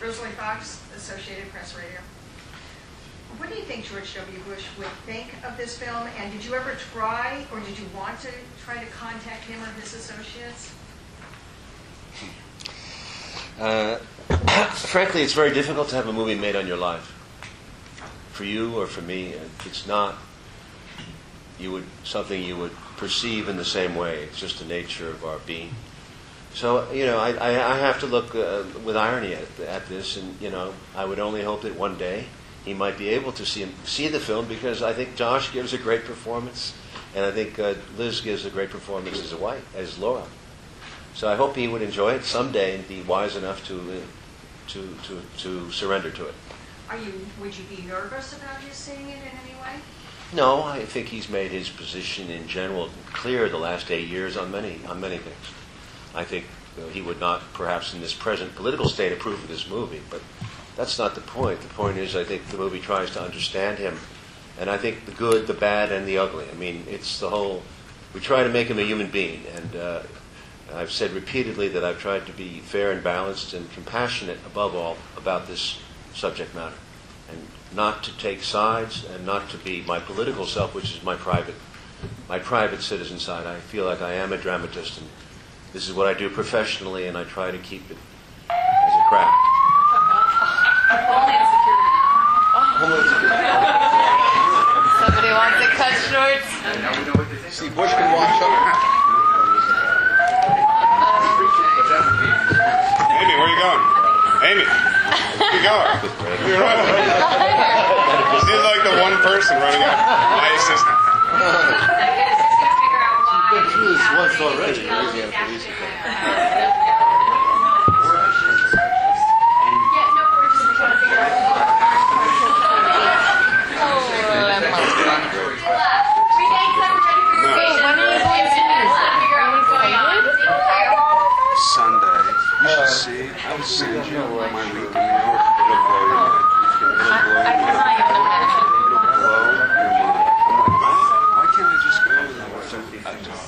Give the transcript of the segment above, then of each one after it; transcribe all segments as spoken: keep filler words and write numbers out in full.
Rosalie Fox, Associated Press Radio. What do you think George W. Bush would think of this film, and did you ever try, or did you want to try to contact him or his associates? Uh, frankly, it's very difficult to have a movie made on your life. For you or for me, it's not you would something you would perceive in the same way. It's just the nature of our being. So, you know, I, I, I have to look uh, with irony at, at this, and, you know, I would only hope that one day he might be able to see him, see the film, because I think Josh gives a great performance, and I think uh, Liz gives a great performance as a wife, as Laura. So I hope he would enjoy it someday and be wise enough to uh, to, to to surrender to it. Are you? Would you be nervous about his seeing it in any way? No, I think he's made his position in general clear the last eight years on many on many things. I think uh, he would not, perhaps in this present political state, approve of this movie, but that's not the point. The point is, I think the movie tries to understand him, and I think the good, the bad, and the ugly. I mean, it's the whole. We try to make him a human being, and uh, I've said repeatedly that I've tried to be fair and balanced and compassionate, above all, about this subject matter, and not to take sides, and not to be my political self, which is my private, my private citizen side. I feel like I am a dramatist, and this is what I do professionally, and I try to keep it as a craft. Homeland Security. Homeland Security. Somebody wants to cut short. See, Bush can watch up. Amy, where you going? Amy, where you going? You're running. She's like the one person running out. My assistant. She's been through this once already. Louisiana Police. Sunday. You should see. I'll send you my week in New York. It'll blow your mind. It'll blow your mind. It'll blow your mind. I'm like, why, why can't I just go and watch a talk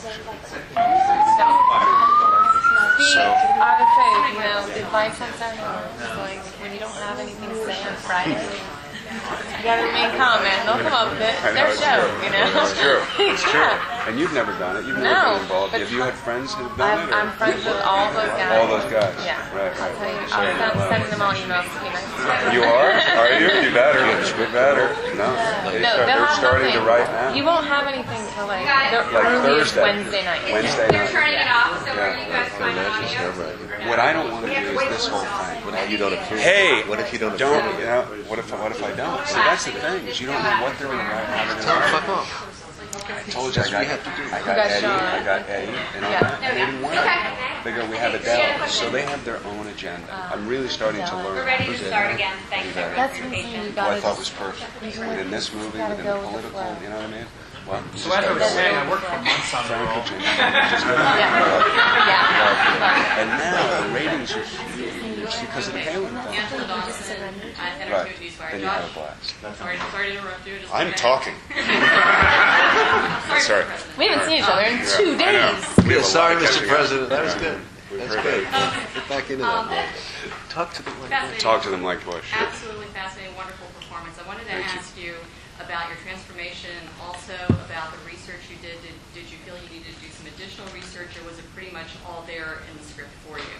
show? See, I would say, you know, advice on Saturday mornings, like, when you don't have anything to say on Friday, you gotta remain calm, man. They'll come up with it. It's their show, you know? It's true. It's true. Yeah. And you've never done it. You've never No, been involved. but Have you had friends who've done I'm, it? Or? I'm friends with all those guys. All those guys. Yeah. Right, I'll right. tell you, So I'm you're send- allowed. sending them all emails to be nice to them. You are? Are you? You better. You better. No. They No, start, they'll they're have starting nothing. to write now. You won't have anything till like the Like earliest Thursday. Wednesday night. Wednesday They're night. turning it off, so where Yeah. you guys find audio? What I don't want to do is this whole thing. What if you don't approve? Hey, What if you don't don't, approve? you know, what if, what if I don't? See, that's the thing, is you don't know what they're going to write. How they're Tell going him to fuck write. off. I told you I got, I got got Eddie, Sean. I got Eddie, and all Yeah. that. And they didn't want it. Figure we have Adele, so they have their own agenda. I'm really starting to learn. We're ready to start again. Thanks everyone That's for your one thing you patience. Who I gotta thought just, was perfect. even with- Within this movie, gotta within go the with the political, flow. you know what I mean? Well, So as I was saying, I worked for months on the Frank role. Virginia. Just let Yeah. it go. Yeah. And now the ratings are huge because of the Palin film. Right. Then you have a blast. Sorry, sorry to interrupt you. Just I'm okay. talking. Sorry. We haven't seen each other in two I know. days. We have a Sorry, lot Mister catching up. President. That was good. We've That's heard good. that. Get back into that mode. Talk to the one. Fascinating. Talk to them like Bush. Absolutely fascinating, wonderful performance. I wanted to Thank you. ask you about your transformation, also about the research you did. Did, did you feel you needed to do some additional research, or was it pretty much all there in the script for you?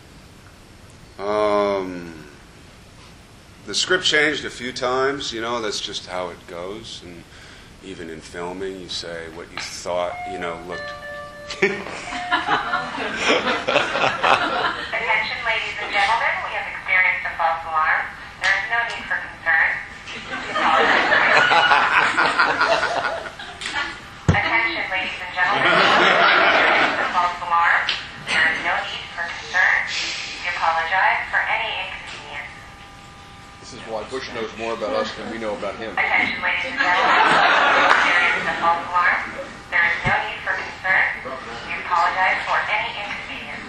Um, the script changed a few times. You know, that's just how it goes. And even in filming, you say what you thought, you know, looked. Attention, ladies and gentlemen, we have experienced a false alarm. There is no need for concern. Attention, ladies and gentlemen, we have experienced a false alarm. There is no need for concern. We apologize for any inconvenience. This is why Bush knows more about us than we know about him. Attention, ladies and gentlemen, we have experienced a false alarm. There is no need for concern. We apologize for any inconvenience.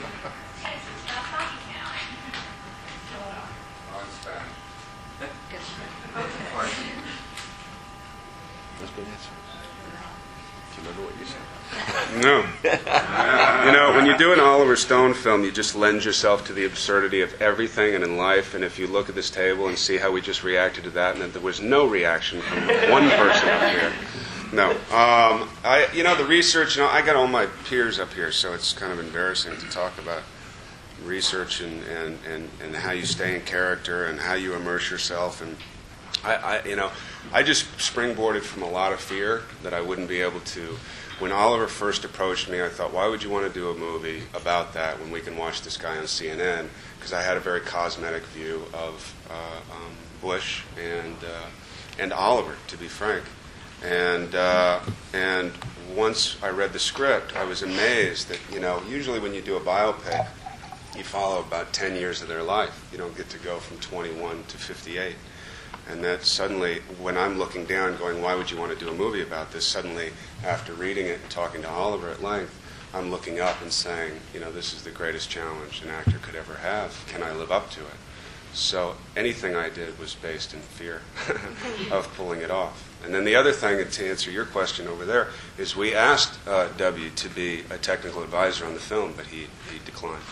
That's good answer. Do you remember what you said? No. You know, when you do an Oliver Stone film, you just lend yourself to the absurdity of everything and in life. And if you look at this table and see how we just reacted to that, and that there was no reaction from one person up here. No. Um, I, you know, the research, you know, I got all my peers up here, so it's kind of embarrassing to talk about research and, and, and, and how you stay in character and how you immerse yourself. And I, I, you know, I just springboarded from a lot of fear that I wouldn't be able to. When Oliver first approached me, I thought, why would you want to do a movie about that when we can watch this guy on C N N? Because I had a very cosmetic view of uh, um, Bush and uh, and Oliver, to be frank. And uh, and once I read the script, I was amazed that, you know, usually when you do a biopic, you follow about ten years of their life. You don't get to go from twenty-one to fifty-eight. And that suddenly, when I'm looking down going, why would you want to do a movie about this? Suddenly, after reading it and talking to Oliver at length, I'm looking up and saying, you know, this is the greatest challenge an actor could ever have. Can I live up to it? So anything I did was based in fear of pulling it off. And then the other thing, to answer your question over there, is we asked uh, W to be a technical advisor on the film, but he, he declined.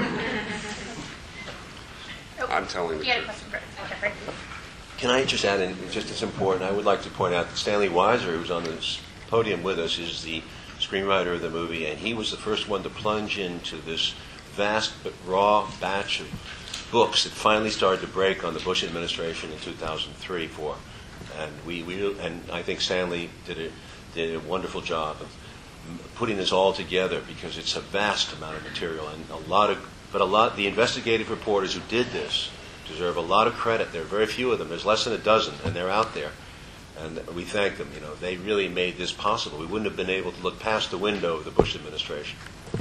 I'm telling the You had a truth. question for Jeffrey? Can I just add, in, just as important, I would like to point out that Stanley Weiser, who's on this podium with us, is the screenwriter of the movie, and he was the first one to plunge into this vast but raw batch of books that finally started to break on the Bush administration in two thousand three, four. And we, we and I think Stanley did a, did a wonderful job of putting this all together, because it's a vast amount of material and a lot of, but a lot, the investigative reporters who did this deserve a lot of credit. There are very few of them. There's less than a dozen, and they're out there. And we thank them. You know, they really made this possible. We wouldn't have been able to look past the window of the Bush administration.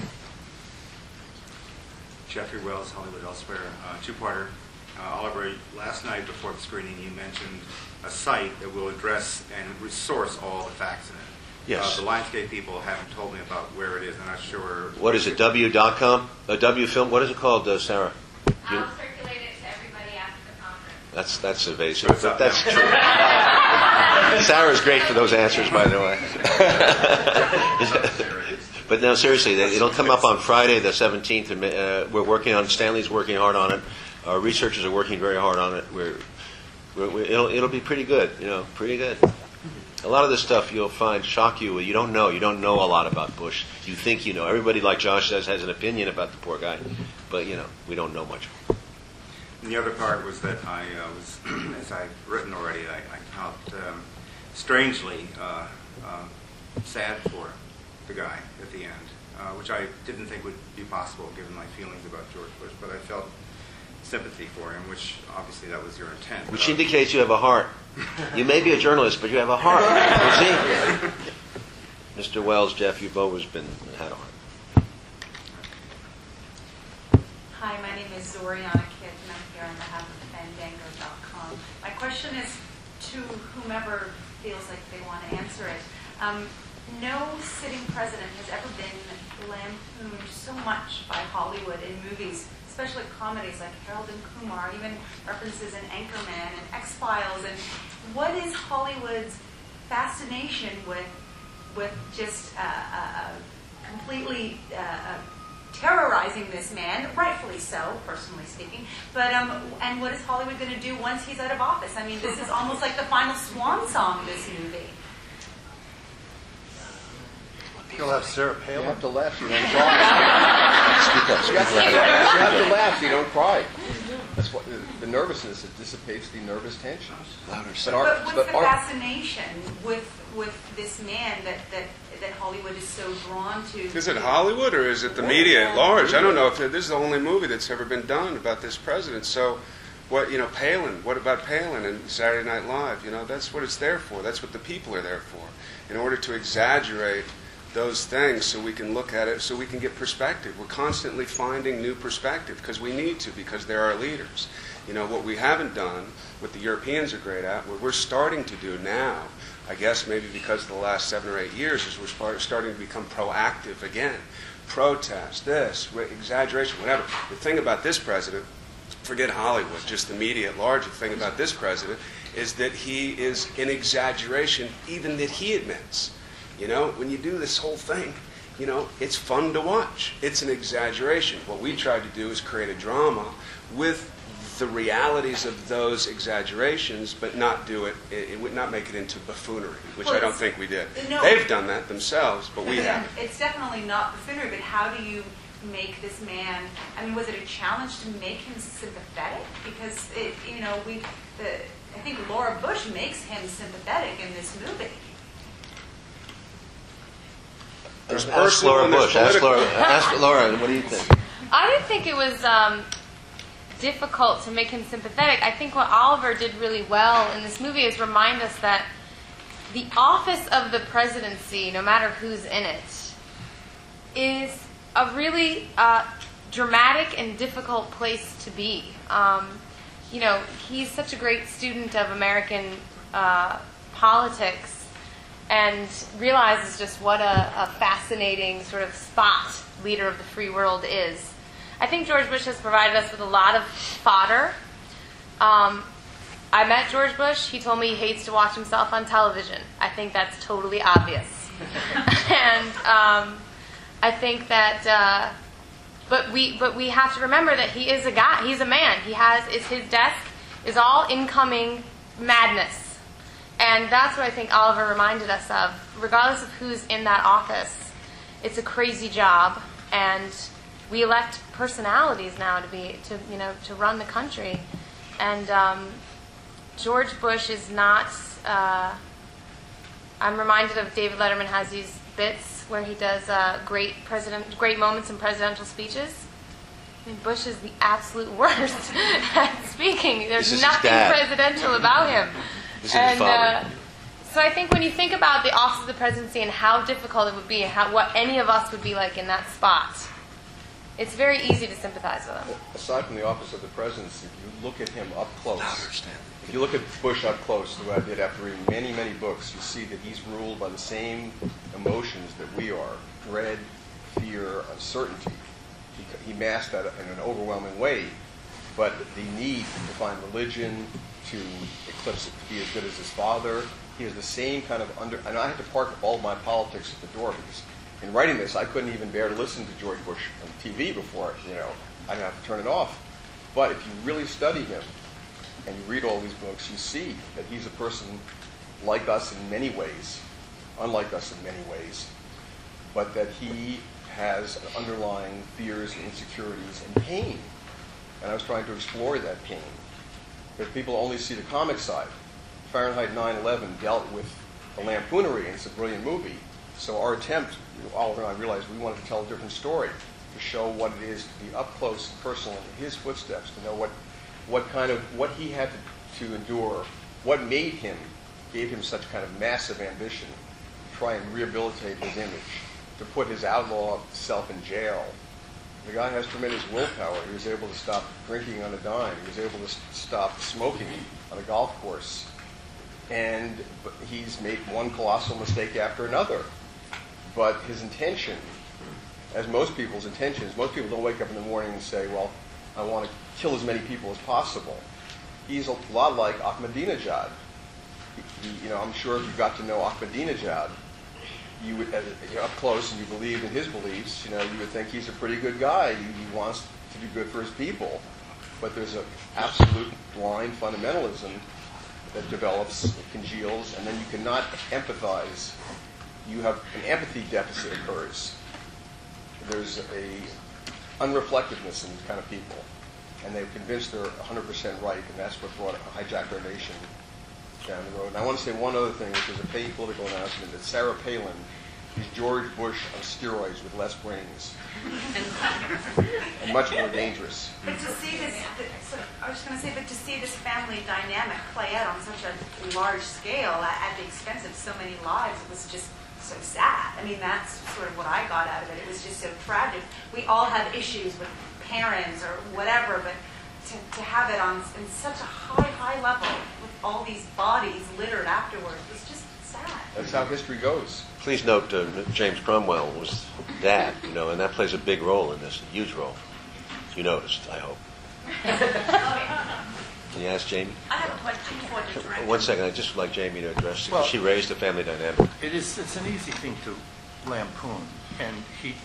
Jeffrey Wells, Hollywood Elsewhere, uh, two-parter. Uh, Oliver, last night before the screening, you mentioned a site that will address and resource all the facts in it. Yes. Uh, the Lionsgate people haven't told me about where it is. I'm not sure. What is it, W dot com? Uh, W film? What is it called, uh, Sarah? You- I'll circulate it to everybody after the conference. That's that's evasive, So it's but up that's now. true. Sarah's great for those answers, by the way. But no, seriously, they- it'll come up on Friday the seventeenth. And uh, we're working on. Stanley's working hard on it. Our researchers are working very hard on it. We're, we're, we're it'll it'll be pretty good. You know, pretty good. A lot of this stuff you'll find shock you. You don't know. You don't know a lot about Bush. You think you know. Everybody, like Josh says, has an opinion about the poor guy, but you know, we don't know much. And the other part was that I uh, was, as I've written already, I, I felt um, strangely uh, uh, sad for the guy at the end, uh, which I didn't think would be possible given my feelings about George Bush, but I felt sympathy for him, which obviously that was your intent. Which But I- indicates you have a heart. You may be a journalist, but you have a heart. You see? Mister Wells, Jeff, you've always been had a heart. Hi, my name is Zoriana Kidd, and I'm here on behalf of Fandango dot com. My question is to whomever feels like they want to answer it. Um, no sitting president has ever been lampooned so much by Hollywood in movies, especially comedies like Harold and Kumar, even references in Anchorman and X-Files. And what is Hollywood's fascination with with just uh, uh, completely uh, uh, terrorizing this man, rightfully so, personally speaking. But um, and what is Hollywood going to do once he's out of office? I mean, this is almost like the final swan song, this movie. You'll have Sarah You Palin. have to laugh, you don't cry. Speak up, You have speak to, you loud. have to laugh, you don't cry. That's what the nervousness, it dissipates the nervous tension. Louder, But Sarah. our, But what's but the our, fascination with with this man that, that, that Hollywood is so drawn to? Is it Hollywood or is it the media at large? I don't know if this is the only movie that's ever been done about this president. So, what you know, Palin. What about Palin and Saturday Night Live? You know, that's what it's there for. That's what the people are there for. In order to exaggerate those things, so we can look at it, so we can get perspective. We're constantly finding new perspective because we need to, because they're our leaders. You know, what we haven't done, what the Europeans are great at, what we're starting to do now, I guess maybe because of the last seven or eight years, is we're start- starting to become proactive again. Protest, this, re- exaggeration, whatever. The thing about this president, forget Hollywood, just the media at large, the thing about this president is that he is an exaggeration even that he admits. You know, when you do this whole thing, you know, it's fun to watch. It's an exaggeration. What we tried to do is create a drama with the realities of those exaggerations, but not do it, it, it would not make it into buffoonery, which Well, I don't it's- think we did. no. They've done that themselves, but we Again, haven't. It's definitely not buffoonery, but how do you make this man, I mean, was it a challenge to make him sympathetic? Because, it, you know, we, the, I think Laura Bush makes him sympathetic in this movie. There's Ask personal Laura and there's Bush. Ask Laura, political. ask Laura, what do you think? I didn't think it was um, difficult to make him sympathetic. I think what Oliver did really well in this movie is remind us that the office of the presidency, no matter who's in it, is a really uh, dramatic and difficult place to be. Um, you know, he's such a great student of American uh, politics and realizes just what a, a fascinating sort of spot leader of the free world is. I think George Bush has provided us with a lot of fodder. Um, I met George Bush. He told me he hates to watch himself on television. I think that's totally obvious. and um, I think that, uh, but we but we have to remember that he is a guy. He's a man. He has is his desk is all incoming madness, and that's what I think Oliver reminded us of. Regardless of who's in that office, it's a crazy job, and we elect personalities now to be to you know to run the country, and um, George Bush is not. Uh, I'm reminded of David Letterman has these bits where he does uh, great president, great moments in presidential speeches. I mean, Bush is the absolute worst at speaking. There's This is his nothing dad. presidential about him. This is his and father. Uh, so I think when you think about the office of the presidency and how difficult it would be, and how, what any of us would be like in that spot, it's very easy to sympathize with him. Aside from the office of the presidency, if you look at him up close, if you look at Bush up close, the way I did after reading many, many books, you see that he's ruled by the same emotions that we are: dread, fear, uncertainty. He, he masked that in an overwhelming way, but the need to find religion, to eclipse it, to be as good as his father, he has the same kind of under. And I had to park all my politics at the door because in writing this, I couldn't even bear to listen to George Bush on T V before, you know, I'd have to turn it off. But if you really study him and you read all these books, you see that he's a person like us in many ways, unlike us in many ways, but that he has underlying fears and insecurities and pain. And I was trying to explore that pain. Because people only see the comic side. Fahrenheit nine eleven dealt with the lampoonery, and it's a brilliant movie. So our attempt, Oliver and I realized we wanted to tell a different story, to show what it is to be up close and personal in his footsteps, to know what, what kind of, what he had to, to endure, what made him, gave him such kind of massive ambition to try and rehabilitate his image, to put his outlaw self in jail. The guy has tremendous willpower. He was able to stop drinking on a dime. He was able to s- stop smoking on a golf course. And he's made one colossal mistake after another. But his intention, as most people's intentions, most people don't wake up in the morning and say, well, I want to kill as many people as possible. He's a lot like Ahmadinejad. He, he, you know, I'm sure if you got to know Ahmadinejad, you would, as, you know, up close, and you believed in his beliefs, you know, you would think he's a pretty good guy. He, he wants to do good for his people. But there's an absolute blind fundamentalism that develops, it congeals, and then you cannot empathize. You have an empathy deficit occurs. There's a unreflectiveness in these kind of people, and they're convinced they're one hundred percent right, and that's what brought hijacked our nation down the road. And I want to say one other thing, which is a paid political announcement, that Sarah Palin is George Bush on steroids with less brains and much more dangerous. But to see this, the, so I was going to say, but to see this family dynamic play out on such a large scale at, at the expense of so many lives, it was just so sad. I mean, that's sort of what I got out of it. It was just so tragic. We all have issues with parents or whatever, but to, to have it on in such a high, high level with all these bodies littered afterwards was just sad. That's how history goes. Please note, uh, James Cromwell was dad, you know, and that plays a big role in this, a huge role. You noticed, I hope. Can you ask Jamie? I have a question for the director. One second, I'd just like Jamie to address, Well- because she raised the family dynamic. It is, it's an easy thing to lampoon, and he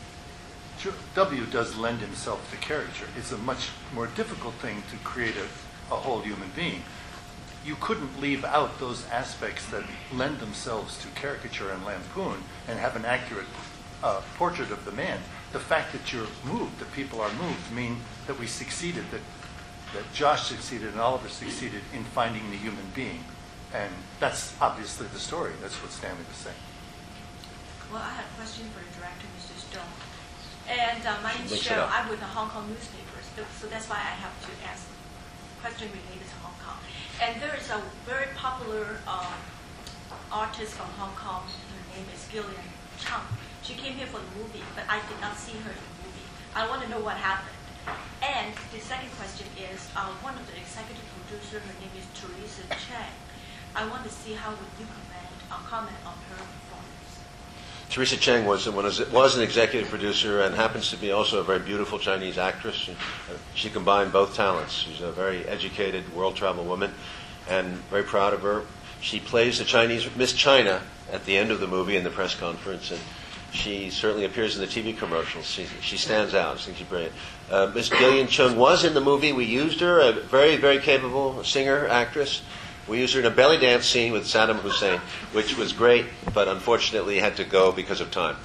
W does lend himself to caricature. It's a much more difficult thing to create a, a whole human being. You couldn't leave out those aspects that lend themselves to caricature and lampoon and have an accurate uh, portrait of the man. The fact that you're moved, that people are moved, mean that we succeeded, that, that Josh succeeded and Oliver succeeded in finding the human being. And that's obviously the story. That's what Stanley was saying. Well, I have a question for the director, Mister Stone. And uh, my name is Mix it Cheryl. up. I'm with the Hong Kong newspapers, so, so that's why I have to ask a question related to Hong Kong. And there is a very popular um, artist from Hong Kong. Her name is Gillian Chung. She came here for the movie, but I did not see her in the movie. I want to know what happened. And the second question is, uh, one of the executive producers, her name is Teresa Chang. I want to see how would you comment, uh, comment on her performance. Teresa Cheng was, was, was an executive producer and happens to be also a very beautiful Chinese actress. She, uh, she combined both talents. She's a very educated, world travel woman, and very proud of her. She plays the Chinese Miss China at the end of the movie in the press conference, and she certainly appears in the T V commercials. She, she stands out. I think she's brilliant. Uh, Miss Gillian Chung was in the movie. We used her, a very, very capable singer, actress. We used her in a belly dance scene with Saddam Hussein, which was great, but unfortunately had to go because of time.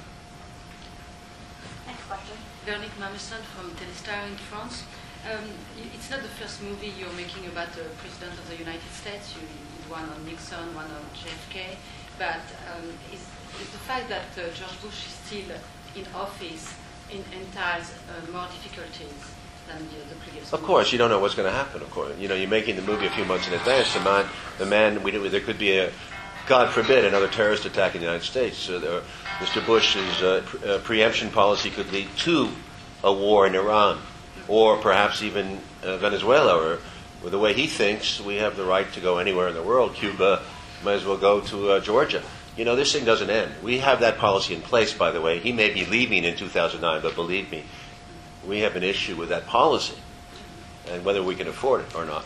Next question. Veronique Mamerson from Telestar in France. Um, it's not the first movie you're making about the President of the United States. You did one on Nixon, one on J F K. But um, is, is the fact that uh, George Bush is still in office in, entails uh, more difficulties than the, the previous Of movie? course, you don't know what's going to happen, of course. You know, you're making the movie a few months in advance. The man, the man we, there could be, a, God forbid, another terrorist attack in the United States. So there, Mister Bush's uh, pre- uh, preemption policy could lead to a war in Iran, or perhaps even uh, Venezuela. Or with the way he thinks, we have the right to go anywhere in the world. Cuba, might as well go to uh, Georgia. You know, this thing doesn't end. We have that policy in place, by the way. He may be leaving in two thousand nine, but believe me, we have an issue with that policy and whether we can afford it or not.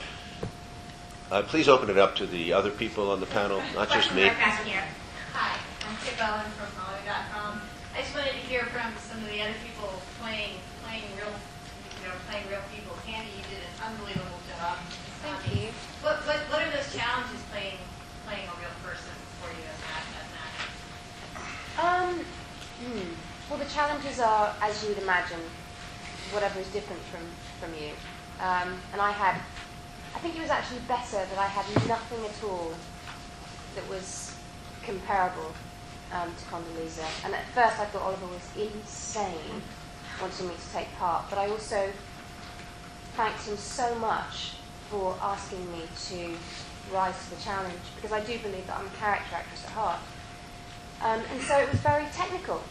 Uh, please open it up to the other people on the panel, not just me. Hi, I'm Kip Ellen from Hollywood dot com. I just wanted to hear from some of the other people playing playing real, you know, playing real people. Candy, you did an unbelievable job. Thank Um, you. What, what what are those challenges playing playing a real person for you as an act- as an actor? Um, hmm. Well, the challenges are, as you would imagine, whatever is different from, from you. Um, and I had, I think it was actually better that I had nothing at all that was comparable um, to Condoleezza. And at first I thought Oliver was insane wanting me to take part, but I also thanked him so much for asking me to rise to the challenge, because I do believe that I'm a character actress at heart. Um, and so it was very technical.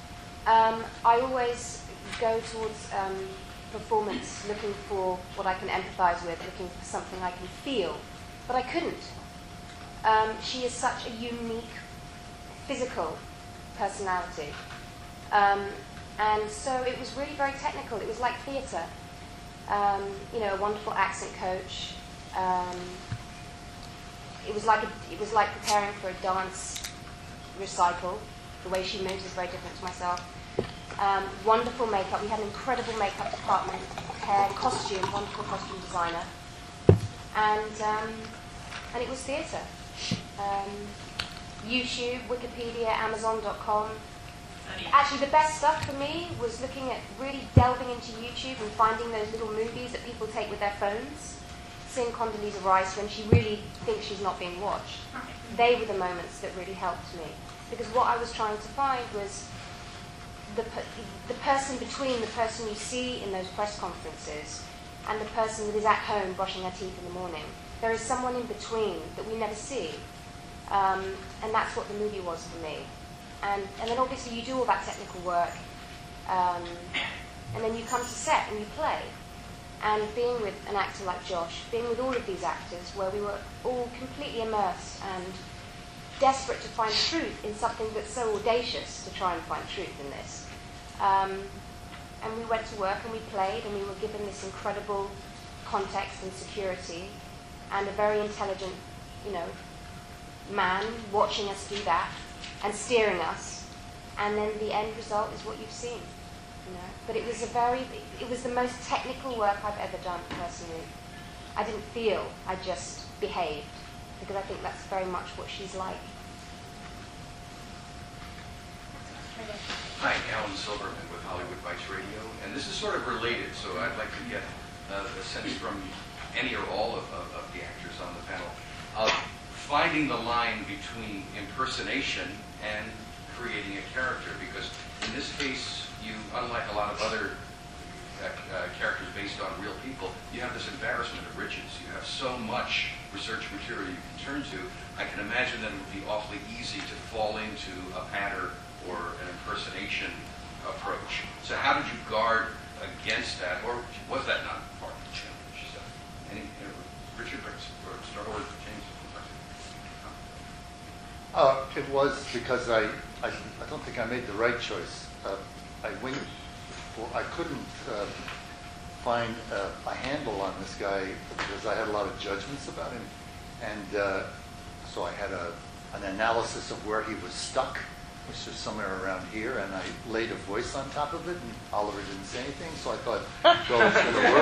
Um, I always go towards um, performance looking for what I can empathise with, looking for something I can feel, but I couldn't. Um, she is such a unique physical personality. Um, and so it was really very technical. It was like theatre. Um, you know, a wonderful accent coach. Um, it was like a, it was like preparing for a dance recital. The way she moves is very different to myself. Um, wonderful makeup. We had an incredible makeup department, hair, costume, wonderful costume designer, and um, and it was theatre. Um, YouTube, Wikipedia, Amazon dot com. Actually, the best stuff for me was looking at really delving into YouTube and finding those little movies that people take with their phones. Seeing Condoleezza Rice when she really thinks she's not being watched. They were the moments that really helped me. Because what I was trying to find was the, the person between the person you see in those press conferences and the person that is at home brushing her teeth in the morning. There is someone in between that we never see. Um, and that's what the movie was for me. And, and then obviously you do all that technical work, um, and then you come to set and you play. And being with an actor like Josh, being with all of these actors, where we were all completely immersed and desperate to find truth in something that's so audacious to try and find truth in this. Um, and we went to work and we played, and we were given this incredible context and security, and a very intelligent, you know, man watching us do that and steering us and then the end result is what you've seen. You know, but it was a very, it was the most technical work I've ever done personally. I didn't feel, I just behaved, because I think that's very much what she's like. Hi, Alan Silverman with Hollywood Vice Radio, and this is sort of related, so I'd like to get uh, a sense from any or all of, of, of the actors on the panel of finding the line between impersonation and creating a character, because in this case, you, unlike a lot of other uh, uh, characters based on real people, you have this embarrassment of riches. You have so much research material you can turn to. I can imagine that it would be awfully easy to fall into a pattern or an impersonation approach. So how did you guard against that, or was that not part of the challenge? So, any, you know, Richard, or start over with James? Uh, it was because I, I, I don't think I made the right choice. Uh, I went for, I couldn't uh, find uh, a handle on this guy because I had a lot of judgments about him. And uh, so I had a, an analysis of where he was stuck, which is somewhere around here, and I laid a voice on top of it, and Oliver didn't say anything, so I thought, well, it's going to work.